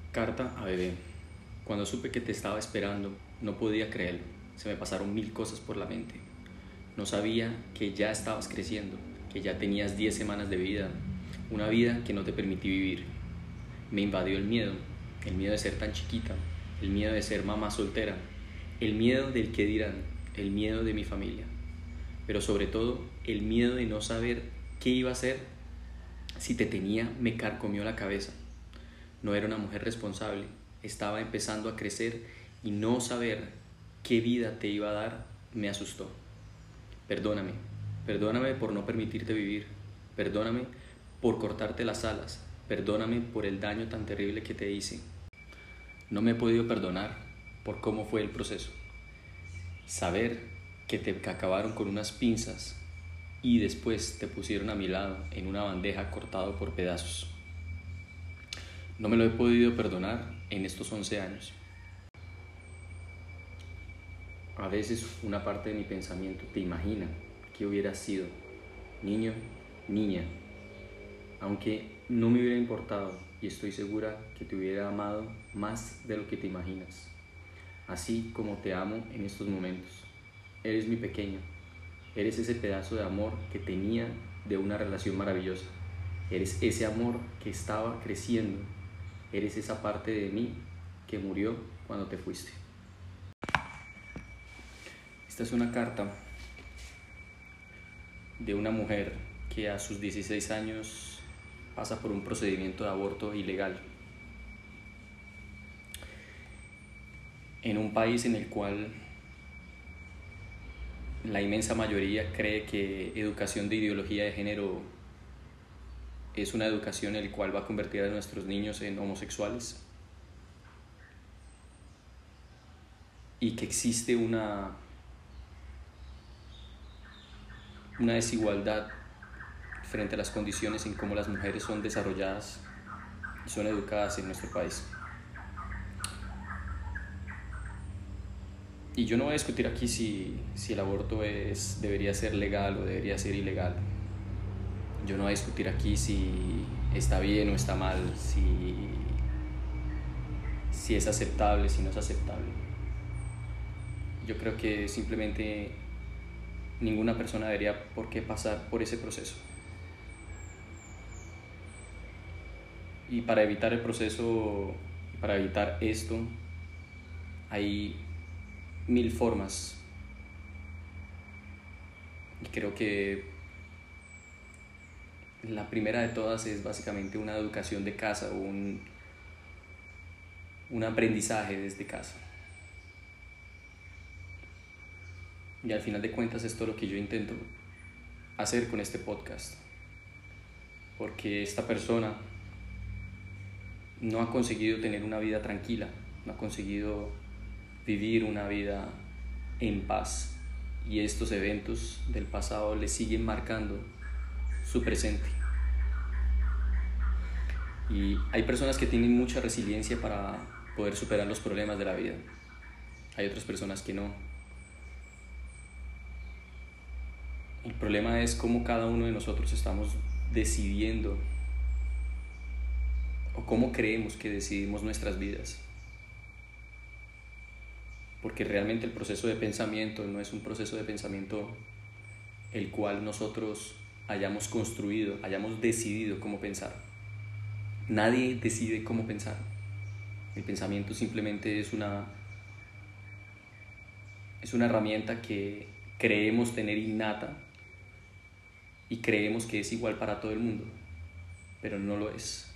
Carta a bebé. Cuando supe que te estaba esperando, no podía creerlo. Se me pasaron mil cosas por la mente. No sabía que ya estabas creciendo, que ya tenías 10 semanas de vida, una vida que no te permití vivir. Me invadió el miedo de ser tan chiquita, el miedo de ser mamá soltera, el miedo del qué dirán, el miedo de mi familia, pero sobre todo el miedo de no saber qué iba a hacer si te tenía me carcomió la cabeza. No era una mujer responsable, estaba empezando a crecer y no saber qué vida te iba a dar me asustó. Perdóname, perdóname por no permitirte vivir, perdóname por cortarte las alas, perdóname por el daño tan terrible que te hice. No me he podido perdonar por cómo fue el proceso. Saber que te acabaron con unas pinzas y después te pusieron a mi lado en una bandeja cortado por pedazos. No me lo he podido perdonar en estos 11 años. A veces una parte de mi pensamiento te imagina que hubieras sido niño, niña, aunque no me hubiera importado y estoy segura que te hubiera amado más de lo que te imaginas, así como te amo en estos momentos. Eres mi pequeño, eres ese pedazo de amor que tenía de una relación maravillosa, eres ese amor que estaba creciendo, eres esa parte de mí que murió cuando te fuiste. Esta es una carta de una mujer que a sus 16 años pasa por un procedimiento de aborto ilegal en un país en el cual la inmensa mayoría cree que educación de ideología de género es una educación en la cual va a convertir a nuestros niños en homosexuales y que existe una desigualdad frente a las condiciones en cómo las mujeres son desarrolladas y son educadas en nuestro país. Y yo no voy a discutir aquí si el aborto debería ser legal o debería ser ilegal. Yo no voy a discutir aquí si está bien o está mal, si es aceptable, si no es aceptable. Yo creo que simplemente ninguna persona debería por qué pasar por ese proceso. Y para evitar el proceso, para evitar esto, hay mil formas. Y creo que la primera de todas es básicamente una educación de casa, un aprendizaje desde casa. Y al final de cuentas esto es lo que yo intento hacer con este podcast. Porque esta persona no ha conseguido tener una vida tranquila, no ha conseguido vivir una vida en paz. Y estos eventos del pasado le siguen marcando su presente. Y hay personas que tienen mucha resiliencia para poder superar los problemas de la vida. Hay otras personas que no. El problema es cómo cada uno de nosotros estamos decidiendo o cómo creemos que decidimos nuestras vidas. Porque realmente el proceso de pensamiento no es un proceso de pensamiento el cual nosotros hayamos construido, hayamos decidido cómo pensar. Nadie decide cómo pensar. El pensamiento simplemente es una herramienta que creemos tener innata y creemos que es igual para todo el mundo, pero no lo es.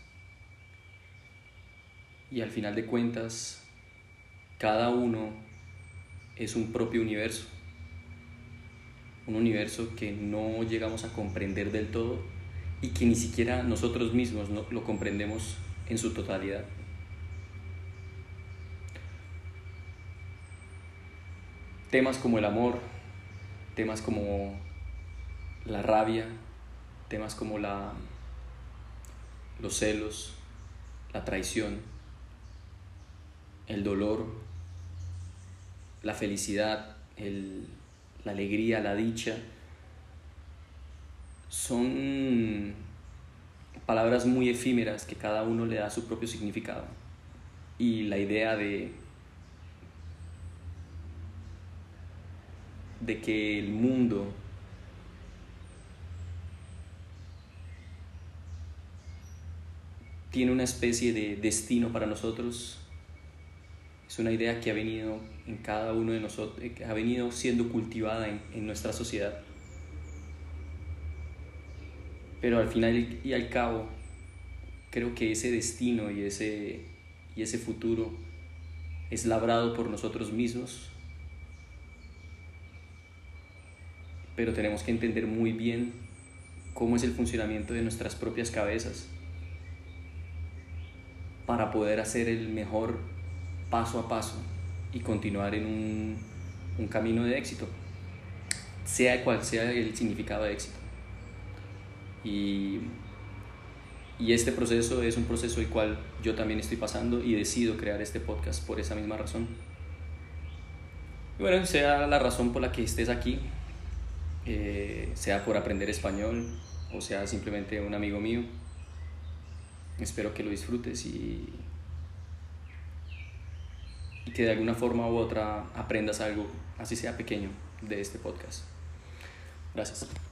Y al final de cuentas, cada uno es un propio universo, un universo que no llegamos a comprender del todo y que ni siquiera nosotros mismos no lo comprendemos en su totalidad. Temas como el amor, temas como la rabia, temas como los celos, la traición, el dolor, la felicidad, la alegría, la dicha, son palabras muy efímeras que cada uno le da su propio significado. y la idea de que el mundo tiene una especie de destino para nosotros es una idea que ha venido en cada uno de nosotros, que ha venido siendo cultivada en nuestra sociedad. Pero al final y al cabo, creo que ese destino y ese futuro es labrado por nosotros mismos, pero tenemos que entender muy bien cómo es el funcionamiento de nuestras propias cabezas para poder hacer el mejor paso a paso y continuar en un camino de éxito, sea cual sea el significado de éxito. Y este proceso es un proceso el cual yo también estoy pasando y decido crear este podcast por esa misma razón. Y bueno, sea la razón por la que estés aquí, sea por aprender español o sea simplemente un amigo mío, espero que lo disfrutes y que de alguna forma u otra aprendas algo, así sea pequeño, de este podcast. Gracias.